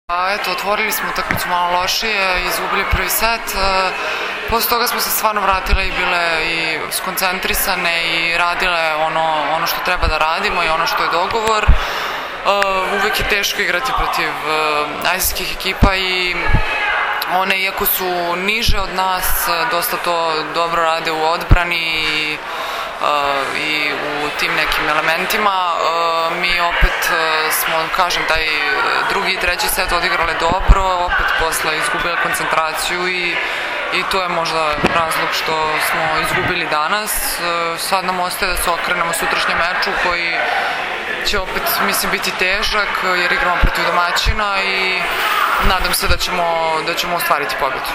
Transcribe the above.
Eto, otvorili smo utakmicu malo lošije, izgubili prvi set. Posle toga smo se stvarno vratile i bile i skoncentrisane i radile ono što treba da radimo i ono što je dogovor. Uvek je teško igrati protiv azijskih ekipa i one, iako su niže od nas, dosta to dobro rade u odbrani i u tim nekim elementima. Mi opet smo, kažem, taj drugi i treći set odigrale dobro, opet posle izgubile koncentraciju i to je možda razlog što smo izgubili danas. Sad nam ostaje da se okrenemo sutrašnjem meču koji će opet, mislim, biti težak jer igramo protiv domaćina i nadam se da ćemo ostvariti pobedu.